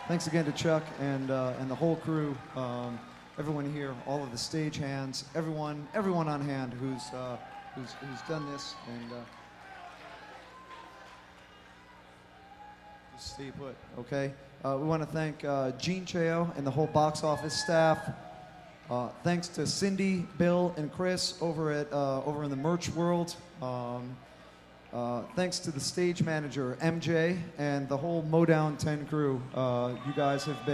Thanks again to Chuck and the whole crew, everyone here, all of the stage hands, everyone on hand who's done this, and just stay put, okay? We want to thank Gene Chao and the whole box office staff. Thanks to Cindy, Bill, and Chris over in the merch world. Thanks to the stage manager, MJ, and the whole Modown 10 crew. You guys have been